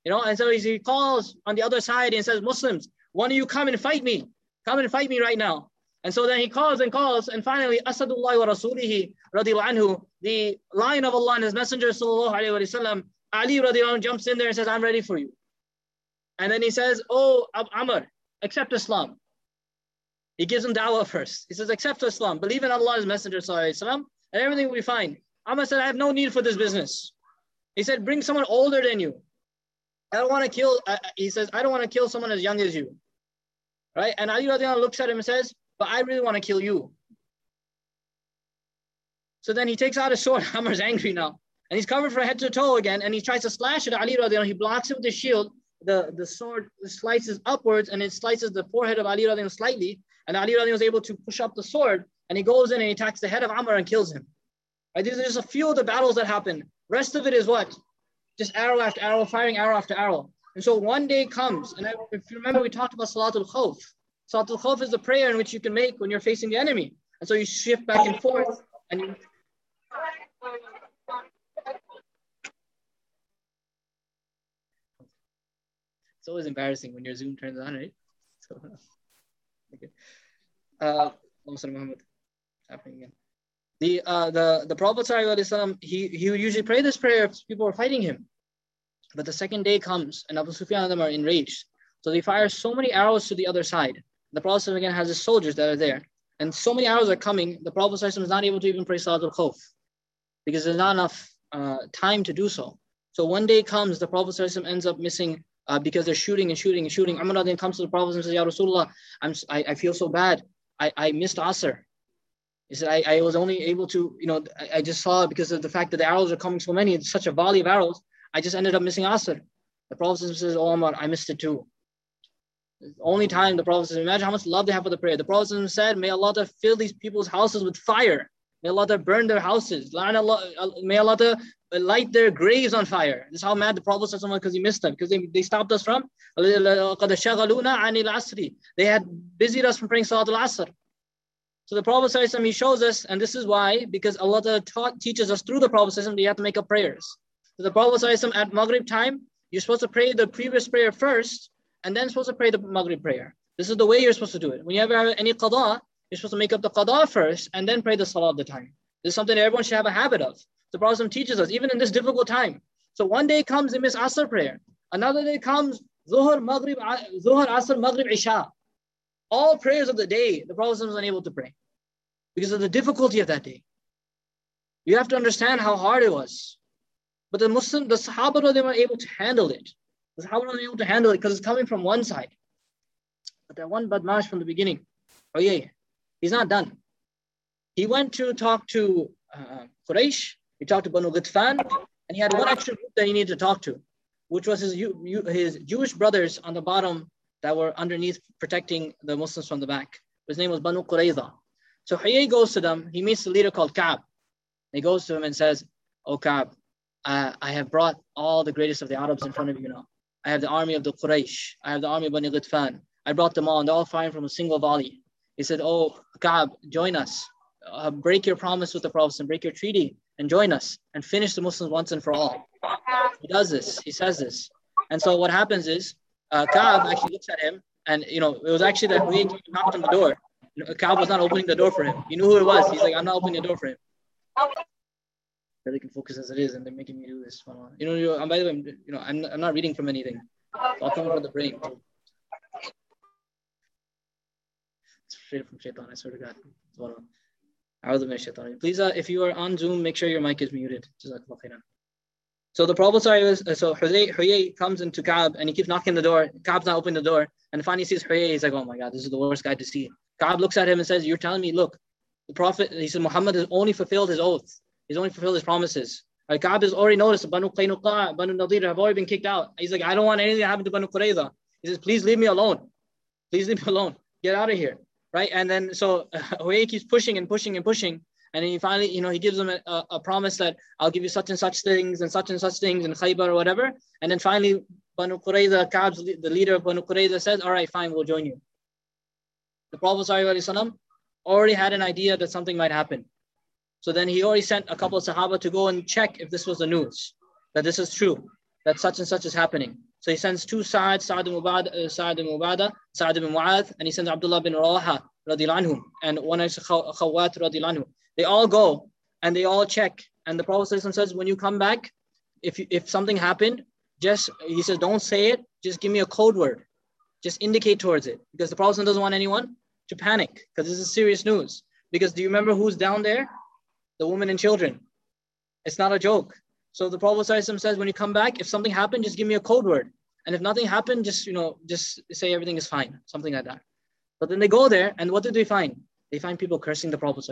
You know, and so he calls on the other side and says, Muslims, one of you come and fight me. Come and fight me right now. And so then he calls and calls, and finally, Asadullah wa Rasulihi radiallahu anhu, the lion of Allah and His Messenger sallallahu alayhi wa sallam, Ali radiallahu anhu jumps in there and says, I'm ready for you. And then he says, oh, Amr, accept Islam. He gives him da'wah first. He says, accept Islam, believe in Allah, His Messenger sallallahu alayhi wa sallam, and everything will be fine. Amr said, I have no need for this business. He said, bring someone older than you. I don't want to kill, uh, he says, I don't want to kill someone as young as you. Right? And Ali radiallahu anhu looks at him and says, but I really want to kill you. So then he takes out his sword. Amr's angry now. And he's covered from head to toe again. And he tries to slash at Ali radiallahu anhu. He blocks it with his shield. The, the sword slices upwards and it slices the forehead of Ali radiallahu anhu slightly. And Ali radiallahu anhu was able to push up the sword. And he goes in and he attacks the head of Amr and kills him. Right? These are just a few of the battles that happen. Rest of it is what? Just arrow after arrow, firing arrow after arrow. And so one day comes, and I, if you remember, we talked about Salatul Khawf. Salatul Khawf is the prayer in which you can make when you're facing the enemy. And so you shift back and forth. And you... It's always embarrassing when your Zoom turns on, right? So, okay. Uh, Muhammad, happening again. The, uh, the, the Prophet ﷺ, he, he would usually pray this prayer if people were fighting him. But the second day comes and Abu Sufyan and them are enraged. So they fire so many arrows to the other side. The Prophet again has his soldiers that are there. And so many arrows are coming, the Prophet is not able to even pray Salatul Khawf because there's not enough uh, time to do so. So one day comes, the Prophet ends up missing uh, because they're shooting and shooting and shooting. Amr then comes to the Prophet and says, Ya Rasulullah, I'm, I, I feel so bad. I, I missed Asr. He said, I, I was only able to, you know, I, I just saw because of the fact that the arrows are coming so many, it's such a volley of arrows. I just ended up missing Asr. The Prophet says, oh Umar, I missed it too. The only time the Prophet says, imagine how much love they have for the prayer. The Prophet said, may Allah fill these people's houses with fire. May Allah burn their houses. May Allah light their graves on fire. This is how mad the Prophet said because he missed them, because they, they stopped us from. They had busied us from praying Salatul Asr. So the Prophet he shows us, and this is why, because Allah taught, teaches us through the Prophet that you have to make up prayers. So the Prophet at Maghrib time, you're supposed to pray the previous prayer first, and then supposed to pray the Maghrib prayer. This is the way you're supposed to do it. When you ever have any qada, you're supposed to make up the qada first, and then pray the salah of the time. This is something that everyone should have a habit of. The Prophet teaches us, even in this difficult time. So one day comes, they miss Asr prayer. Another day comes, Zuhr, Maghrib, Zuhr, Asr, Maghrib, Isha. All prayers of the day, the Prophet was unable to pray because of the difficulty of that day. You have to understand how hard it was. But the Muslim, the Sahaba, they were able to handle it. The Sahaba were able to handle it because it's coming from one side. But that one badmash from the beginning, oh yeah, he's not done. He went to talk to uh, Quraysh, he talked to Banu Ghatfan, and he had one extra group that he needed to talk to, which was his, his Jewish brothers on the bottom that were underneath protecting the Muslims from the back. His name was Banu Qurayza. So Huyay goes to them, he meets a leader called Ka'b. He goes to him and says, oh Ka'b, uh, I have brought all the greatest of the Arabs in front of you now. I have the army of the Quraysh, I have the army of Banu Ghatfan. I brought them all and they're all firing from a single volley. He said, oh Ka'b, join us. Uh, break your promise with the Prophet and break your treaty and join us and finish the Muslims once and for all. He does this, he says this. And so what happens is, uh, Ka'b actually looks at him and, you know, it was actually that Huyay knocked on the door. Ka'b was not opening the door for him. He knew who it was. He's like, I'm not opening the door for him. Really can focus as it is, and they're making me do this. You know, you, by the way, I'm, you know, I'm, I'm not reading from anything. It's all coming from the brain. It's straight from Shaitan, I swear to God. Please, uh, if you are on Zoom, make sure your mic is muted. So the Prophet, was, uh, so Huyay comes into Ka'b and he keeps knocking the door. Ka'b's not opening the door. And finally he sees Huyay. He's like, oh my God, this is the worst guy to see. Ka'b looks at him and says, you're telling me, look, the Prophet, he said, Muhammad has only fulfilled his oath. He's only fulfilled his promises. Like, Ka'b has already noticed Banu Qaynuqa, Banu Nadir have already been kicked out. He's like, I don't want anything to happen to Banu Qurayza. He says, please leave me alone. Please leave me alone. Get out of here. Right? And then so uh, Huyay keeps pushing and pushing and pushing. And he finally, you know, he gives them a, a, a promise that I'll give you such and such things and such and such things in Khaybar or whatever. And then finally, Banu Qurayza, Ka'b's, the leader of Banu Qurayza says, all right, fine, we'll join you. The Prophet ﷺ already had an idea that something might happen. So then he already sent a couple of Sahaba to go and check if this was the news, that this is true, that such and such is happening. So he sends two Sa'd, Sa'd ibn Ubadah, Sa'd ibn Ubadah, Sa'd ibn Mu'adh, and he sends Abdullah bin Rawaha radiyallahu anhu, and one is Khawwat radiyallahu anhu. They all go and they all check. And the Prophet says, when you come back, if you, if something happened, just, he says, don't say it, just give me a code word. Just indicate towards it. Because the Prophet doesn't want anyone to panic, because this is serious news. Because do you remember who's down there? The women and children. It's not a joke. So the Prophet says, when you come back, if something happened, just give me a code word. And if nothing happened, just, you know, just say everything is fine, something like that. But then they go there, and what did they find? They find people cursing the Prophet,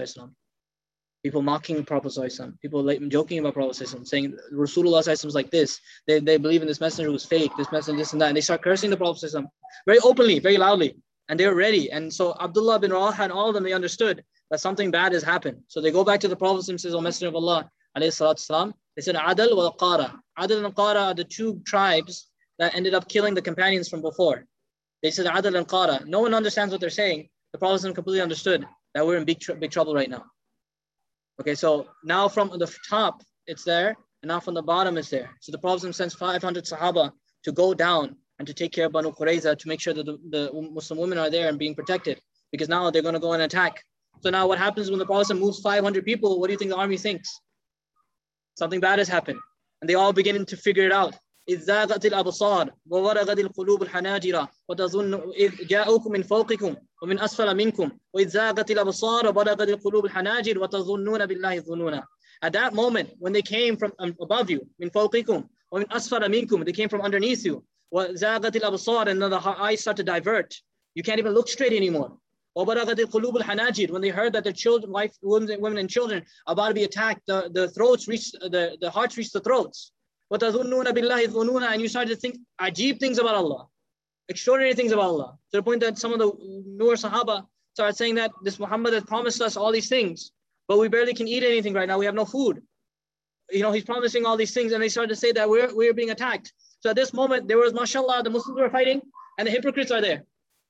people mocking the Prophet, people like joking about Prophet, saying Rasulullah is like this. They, they believe in this messenger who's fake, this messenger, this and that. And they start cursing the Prophet very openly, very loudly. And they're ready. And so Abdullah bin Rawaha and all of them, they understood that something bad has happened. So they go back to the Prophet and says, O Messenger of Allah, alayhi salatu salam, they said, Adal wa Qara. Adal and Qara are the two tribes that ended up killing the companions from before. They said Adal and Qara. No one understands what they're saying. The Prophet completely understood that we're in big, tr- big trouble right now. Okay, so now from the top, it's there, and now from the bottom, it's there. So the Prophet sends five hundred Sahaba to go down and to take care of Banu Qurayza, to make sure that the, the Muslim women are there and being protected, because now they're going to go and attack. So now what happens when the Prophet moves five hundred people? What do you think the army thinks? Something bad has happened. And they all begin to figure it out. إِذْ زَاغَتِ الْأَبْصَارُ وَوَرَغَتِ الْقُلُوبُ الْحَنَاجِرَ وَتَظُنُّ إِذْ جَاءُكُم مِّن فَوْقِكُم وَمِنْ أَسْفَلَ مِنكُم وَإِذْ زَاغَتِ الْأَبْصَارُ وَبَلَغَتِ الْقُلُوبُ الْحَنَاجِرَ وَتَظُنُّونَ بِاللَّهِ الظُّنُونَ. At that moment, when they came from um, above you, مِن فَوْقِكُم وَمِنْ أَسْفَلَ مِنكُم, they came from underneath you, وَزَاغَتِ الْأَبْصَارُ, and then the eyes start to divert. You can't even look straight anymore. وَبَلَغَتِ الْقُلُوبُ الْحَنَاجِرَ, when they heard that their children, wife, women, women and children are about to be attacked, the, the throats reach, the, the hearts reach the throats. وَتَظُنُّونَ بِاللَّهِ الظُّنُونَ, and you started to think ajib things about Allah, extraordinary things about Allah, to the point that some of the newer Sahaba started saying that this Muhammad has promised us all these things, but we barely can eat anything right now. We have no food. You know, he's promising all these things, and they started to say that we're, we're being attacked. So at this moment, there was, mashallah, the Muslims were fighting, and the hypocrites are there.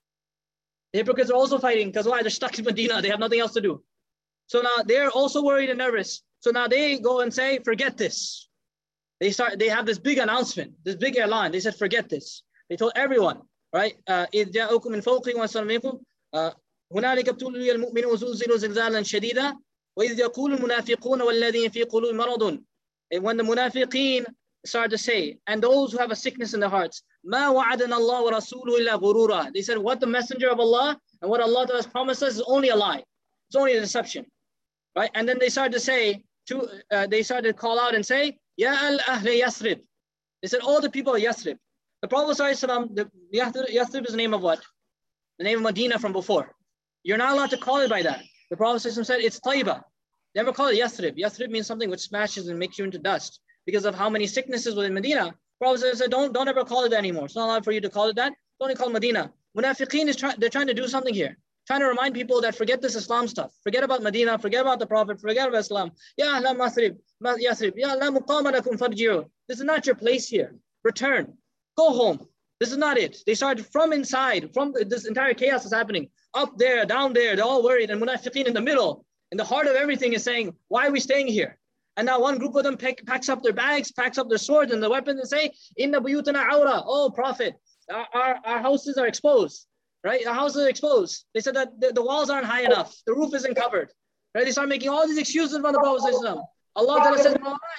The hypocrites are also fighting, because why? They're stuck in Medina. They have nothing else to do. So now they're also worried and nervous. So now they go and say, forget this. They start. They have this big announcement, this big airline. They said, forget this. They told everyone, right? إِذْ جَاءُكُم مِّن فَوْقِكُم وَأَسْفَلَ مِنكُم هُنَالِكَ ابْتُلِيَ الْمُؤْمِنُونَ وَزُلْزِلُوا زِلْزَالًا شَدِيدًا وَإِذْ يَقُولُ الْمُنَافِقُونَ وَالَّذِينَ فِي قُلُوبِهِم مَرَضٌ. And when the munafiqeen started to say, and those who have a sickness in their hearts, مَا وَعَدَنَا اللَّهُ وَرَسُولُهُ إِلَّا غُرُورًا. They said, what the Messenger of Allah and what Allah has promised us is only a lie. It's only a deception, right? And then they started to say, to, uh, they started to call out and say, Ya al-Ahl Yathrib. They said, all the people of Yathrib. The Prophet ﷺ, the Yathrib is the name of what? The name of Medina from before. You're not allowed to call it by that. The Prophet ﷺ said, it's Taiba. Never call it Yathrib. Yathrib means something which smashes and makes you into dust. Because of how many sicknesses within Medina, the Prophet said, don't, don't ever call it that anymore. It's not allowed for you to call it that. It's only called Medina. Munafiqeen is trying, they're trying to do something here. Trying to remind people that forget this Islam stuff. Forget about Medina, forget about the Prophet, forget about Islam. Ya ahla Yathrib, Yathrib, ya la muqama lakum farji'u. This is not your place here. Return. Go home. This is not it. They started from inside, from this entire chaos is happening. Up there, down there, they're all worried. And Munafiqeen in the middle, in the heart of everything is saying, why are we staying here? And now one group of them pack, packs up their bags, packs up their swords and the weapons and say, Inna buyutana awra. Oh, Prophet, our, our, our houses are exposed. Right? The houses are exposed. They said that the, the walls aren't high enough. The roof isn't covered. Right? They start making all these excuses from the Prophet. Allah says,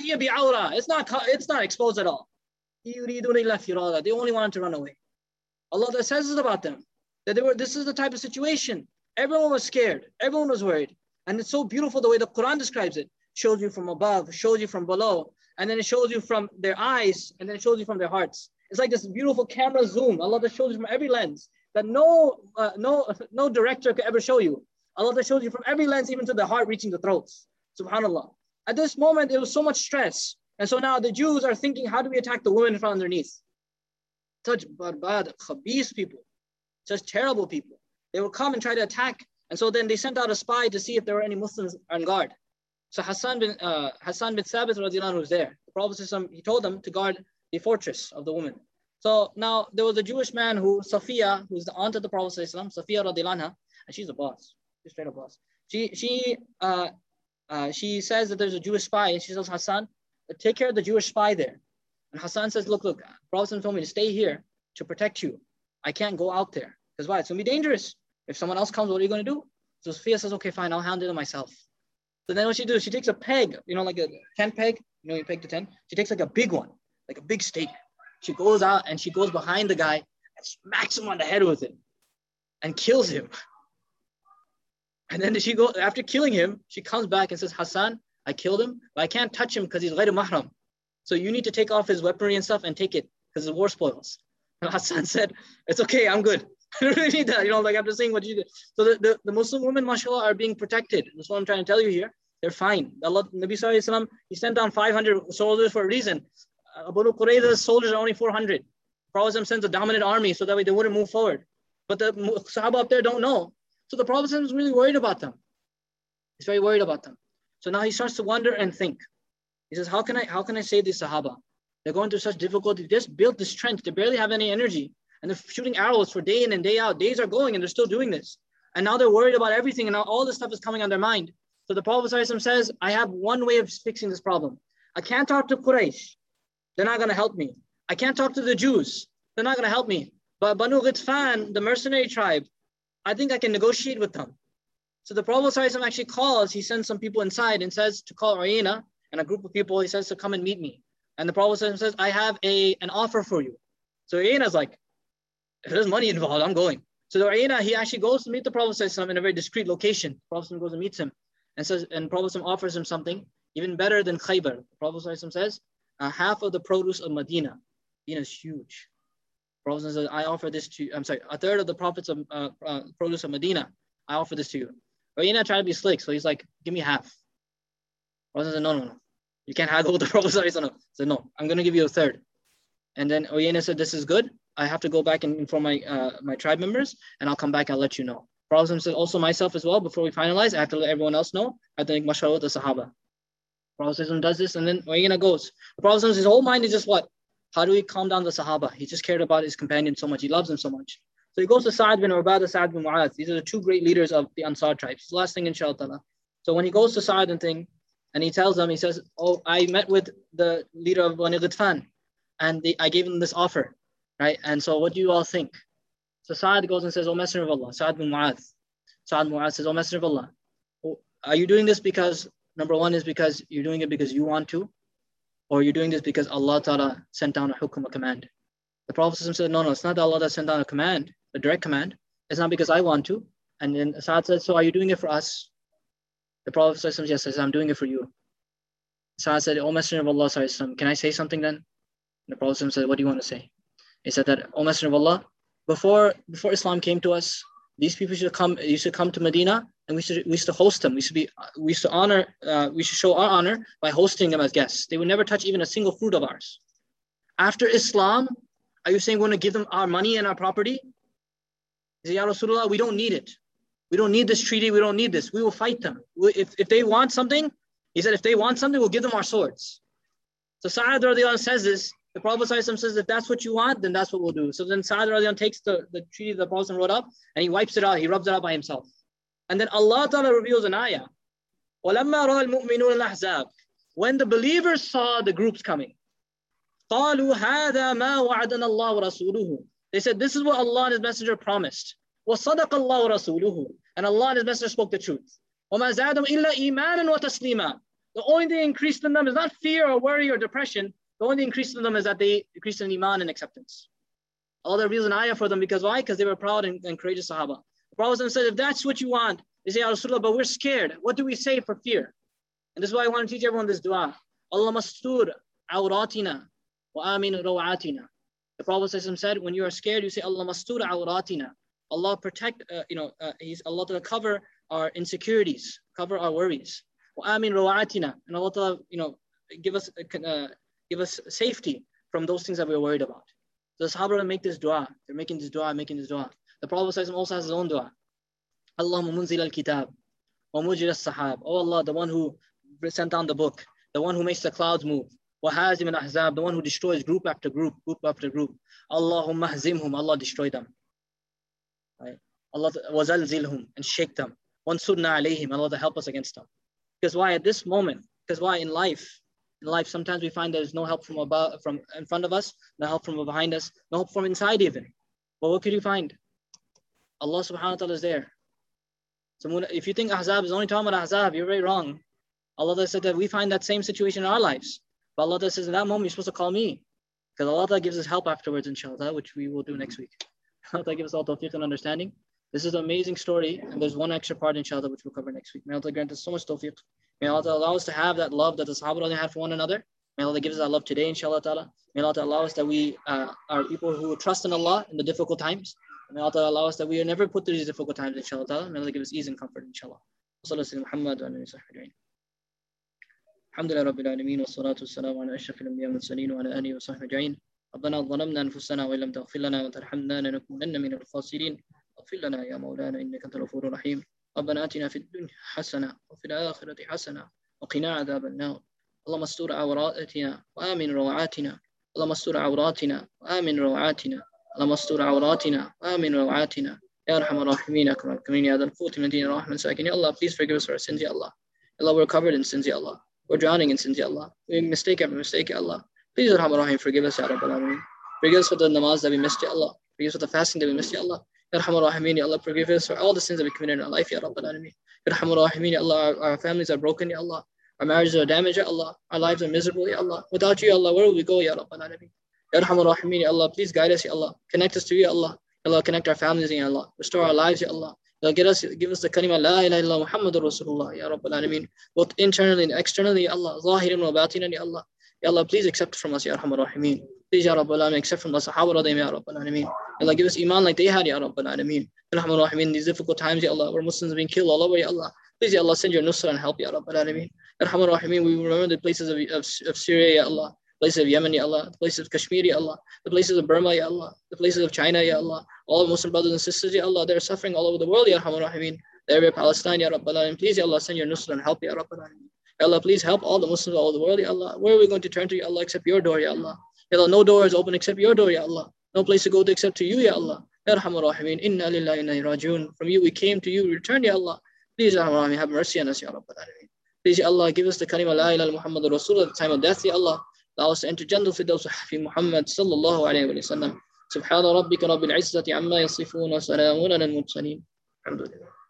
it's not, it's not exposed at all. They only wanted to run away. Allah says it about them. That they were. This is the type of situation. Everyone was scared. Everyone was worried. And it's so beautiful the way the Quran describes it. Shows you from above, shows you from below, and then it shows you from their eyes, and then it shows you from their hearts. It's like this beautiful camera zoom. Allah that shows you from every lens that no, uh, no, no director could ever show you. Allah that shows you from every lens, even to the heart reaching the throats. Subhanallah. At this moment, it was so much stress. And so now the Jews are thinking, how do we attack the women from underneath? Such barbad, khabis people, such terrible people. They would come and try to attack. And so then they sent out a spy to see if there were any Muslims on guard. So Hassan bin, uh, Hassan bin Thabit radiallahu anhu was there. The Prophet, he told them to guard the fortress of the women. So now there was a Jewish man who, Safiya, who's the aunt of the Prophet ﷺ, Safiya radiallahu anha, and she's a boss, she's straight up boss. She she uh, uh, she says that there's a Jewish spy, and she tells Hassan, take care of the Jewish spy there. And Hassan says, look, look, Prophet told me to stay here to protect you. I can't go out there. Because why? It's going to be dangerous. If someone else comes, what are you going to do? So Sophia says, okay, fine, I'll handle it myself. So then what she does, she takes a peg, you know, like a tent peg. You know, you peg to ten. She takes like a big one, like a big stake. She goes out and she goes behind the guy and smacks him on the head with it and kills him. And then she go after killing him, she comes back and says, Hassan, I killed him, but I can't touch him because he's ghayr mahram. So you need to take off his weaponry and stuff and take it because it's war spoils. And Hassan said, it's okay, I'm good. I don't really need that. You know, like after saying what you did. So the, the, the Muslim women, mashallah, are being protected. That's what I'm trying to tell you here. They're fine. Allah, Nabi Sallallahu Alaihi Wasallam, he sent down five hundred soldiers for a reason. Uh, Banu Qurayza's soldiers are only four hundred. Prophet sends a dominant army so that way they wouldn't move forward. But the Sahaba up there don't know. So the Prophet is really worried about them. He's very worried about them. So now he starts to wonder and think. He says, how can I, how can I save these Sahaba? They're going through such difficulty. They just built this strength. They barely have any energy. And they're shooting arrows for day in and day out. Days are going and they're still doing this. And now they're worried about everything. And now all this stuff is coming on their mind. So the Prophet ﷺ says, I have one way of fixing this problem. I can't talk to Quraysh. They're not going to help me. I can't talk to the Jews. They're not going to help me. But Banu Ghatfan, the mercenary tribe, I think I can negotiate with them. So the Prophet ﷺ actually calls, he sends some people inside and says to call Uyayna and a group of people, he says to come and meet me. And the Prophet ﷺ says, I have a, an offer for you. So Uyayna's like, if there's money involved, I'm going. So the Uyayna, he actually goes to meet the Prophet ﷺ in a very discreet location. The Prophet ﷺ goes and meets him and says, and Prophet ﷺ offers him something even better than Khaybar. The Prophet ﷺ says, uh, half of the produce of Medina. Medina is huge. The Prophet says, I offer this to you. I'm sorry, a third of the profits of uh, uh, produce of Medina. I offer this to you. Uyayna tried to be slick, so he's like, give me half. The Prophet says, no, no, no. You can't haggle with the Prophet ﷺ. He said, no, I'm going to give you a third. And then Uyayna said, this is good. I have to go back and inform my uh, my tribe members, and I'll come back and I'll let you know. Prophet said, also myself as well, before we finalize, I have to let everyone else know. I have to make mashawah with the Sahaba. Prophet does this, and then Uyayna goes. The Prophet, his whole mind is just what? How do we calm down the Sahaba? He just cared about his companion so much. He loves him so much. So he goes to Sa'ad bin Ubadah, Sa'ad bin Mu'adh. These are the two great leaders of the Ansar tribes. It's the last thing, inshallah. So when he goes to Sa'ad and thing, and he tells them, he says, oh, I met with the leader of Bani Ghatfan, and they, I gave him this offer. Right? And so what do you all think? So Sa'ad goes and says, O Messenger of Allah, Sa'ad bin Mu'adh. Sa'ad bin Mu'adh says, O Messenger of Allah, are you doing this because, number one is because you're doing it because you want to, or you're doing this because Allah Ta'ala sent down a hukum, a command? The Prophet said, no, no, it's not that Allah that sent down a command, a direct command. It's not because I want to. And then Sa'ad said, so are you doing it for us? The Prophet said, yes, says, I'm doing it for you. Sa'ad said, O Messenger of Allah, can I say something then? And the Prophet said, what do you want to say? He said that, O Messenger of Allah, before before Islam came to us, these people should come used to come to Medina, and we should we used to host them. We should be we used to honor uh, we should show our honor by hosting them as guests. They would never touch even a single fruit of ours. After Islam, are you saying we're going to give them our money and our property? He said, Ya Rasulullah, we don't need it. We don't need this treaty. We don't need this. We will fight them. If if they want something, he said, if they want something, we'll give them our swords. So Sa'ad radiallahu anhu says this. The Prophet says, if that's what you want, then that's what we'll do. So then Sa'ad radiallahu anhu takes the, the treaty the Prophet wrote up and he wipes it out. He rubs it out by himself. And then Allah Ta'ala reveals an ayah. وَلَمَّا رَأَى الْمُؤْمِنُونَ الْأَحْزَابَ When the believers saw the groups coming, قَالُوا هَذَا مَا وَعَدَنَا اللَّهُ وَرَسُولُهُ They said, this is what Allah and His Messenger promised. وَصَدَقَ اللَّهُ وَرَسُولُهُ And Allah and His Messenger spoke the truth. وَمَا زَادَهُمْ إِلَّا إِيمَانًا وَتَسْلِيمًا The only thing increased in them is not fear or worry or depression. The only thing increased in them is that they increased in iman and acceptance. Allah reveals an ayah for them because why? Because they were proud and, and courageous Sahaba. The Prophet said, if that's what you want, they say, Ya Rasulullah, but we're scared. What do we say for fear? And this is why I want to teach everyone this dua. Allah mastur awratina wa amin rawatina. The Prophet said, when you are scared, you say, Allah mastur awratina. Allah protect, uh, you know, uh, He's Allah to cover our insecurities, cover our worries. Wa amin rawatina. And Allah to, you know, give us uh, give us safety from those things that we're worried about. So the Sahaba make this dua. They're making this dua, making this dua. The Prophet also has his own dua. Allahumma munzil al-kitab wa mujir al-sahab. Oh Allah, the one who sent down the book, the one who makes the clouds move. Wa hazim al-ahzab, the one who destroys group after group, group after group. Allahumma hazimhum, Allah destroy them. Right? Allah wazalzilhum, and shake them. Wansurna alayhim, Allah to help us against them. Because why at this moment? Because why in life? in life, sometimes we find there's no help from above, from in front of us, no help from behind us, no help from inside even. But what could you find? Allah subhanahu wa ta'ala is there. So if you think Ahzab is only talking about Ahzab, you're very wrong. Allah said that we find that same situation in our lives. But Allah says in that moment, you're supposed to call me. Because Allah gives us help afterwards, inshallah, which we will do next week. Allah gives us all tawfiq and understanding. This is an amazing story, and there's one extra part, inshallah, which we'll cover next week. May Allah grant us so much tawfiq. May Allah allow us to have that love that the Sahaba had for one another. May Allah give us that love today, inshallah ta'ala. May Allah allow us that we uh, are people who trust in Allah in the difficult times. May Allah allow us that we are never put through these difficult times, inshallah ta'ala. May Allah give us ease and comfort, inshallah. Muhammad wa alihi wa sahbihi. Alhamdulillah Rabbil Alameen wa salatu wa salamu ala ashrafil anbiya wal mursalin wa ala alihi wa sahbihi ajma'in. ربنا ظلمنا أنفسنا وإن لم تغفر لنا وترحمنا لنكونن من الخاسرين اغفر لنا يا مولانا إنك أنت الغفور الرحيم ربنا آتنا في الدنيا حسنة وفي الآخرة حسنة وقنا عذاب النار اللهم استر عوراتنا وآمن روعاتنا اللهم استر عوراتنا وآمن روعاتنا اللهم استر عوراتنا وآمن روعاتنا يا أرحم الراحمين أكرم الأكرمين يا ذا القوة المتين الرحمن الساكن. Ya Allah, please forgive us for our sins, Ya Allah. Ya Allah, we're covered in sins, Ya Allah. We're drowning in sins, Ya Allah. We make mistake after mistake, Ya Allah. Please, Arhamar Rahim, forgive us, Ya Rabbal Alameen. Forgive us for the namaz that we missed, Ya Allah. Forgive us for the fasting that we missed, Ya Allah. Ya Arhamar Rahimin, Ya Allah, forgive us for all the sins that we committed in our life, Ya Rabbal Alameen. Ya Arhamar Rahimin, Ya Allah, our, our families are broken, Ya Allah. Our marriages are damaged, Ya Allah. Our lives are miserable, Ya Allah. Without you, Ya Allah, where will we go, Ya Rabbal Alameen? Ya Arhamar Rahimin, Ya Allah, please guide us, Ya Allah. Connect us to you, Ya Allah. Ya Allah, connect our families, Ya Allah. Restore our lives, Ya Allah. Ya Allah, get us, give us the kalima, La ilaha illallah Muhammadur Rasulullah, Ya Rabbal Alameen. Both internally and externally, Ya Allah. Zahiran wa batinan, Ya Allah. Ya Allah, please accept from us, Ya Arhamar Rahimeen. Please, Ya Rabbal Alameen, accept from the Sahaba Radhim, Ya Rabbal Alameen. Ya Allah, give us iman like they had, Ya Rabbal Alameen. Ya Arhamar Rahimeen, these difficult times, Ya Allah, where Muslims are being killed all over, Ya Allah. Please, Ya Allah, send your nusra and help, Ya Rabbal Alameen. Ya Arhamar Rahimeen, we remember the places of, of, of Syria, Ya Allah. The places of Yemen, Ya Allah. The places of Kashmir, Ya Allah. The places of Burma, Ya Allah. The places of China, Ya Allah. All Muslim brothers and sisters, Ya Allah, they're suffering all over the world, Ya Arhamar Rahimeen. The area of Palestine, Ya Rabbal Alameen. Please, Ya Allah, send your nusra and help, Ya Rabbal Alameen. Ya Allah, please help all the Muslims all over the world, Ya Allah. Where are we going to turn to, Ya Allah, except your door, Ya Allah? Ya Allah, no door is open except your door, Ya Allah. No place to go to except to you, Ya Allah. Ya Arhamar Rahimeen, inna lillahi inna rajiun. From you we came, to you we return, Ya Allah. Please, Ya Arhamar Rahimeen, have mercy on us, Ya Rabbal Alameen. Please, Ya Allah, give us the kalima La ilaha Muhammadur Rasul at the time of death, Ya Allah. Allow us to enter Jannah Firdaus fi Muhammad sallallahu alayhi wa sallam. Subhana rabbika rabbil izzati amma yasifun wa salamun ala al-mursaleen. Alhamdulillah.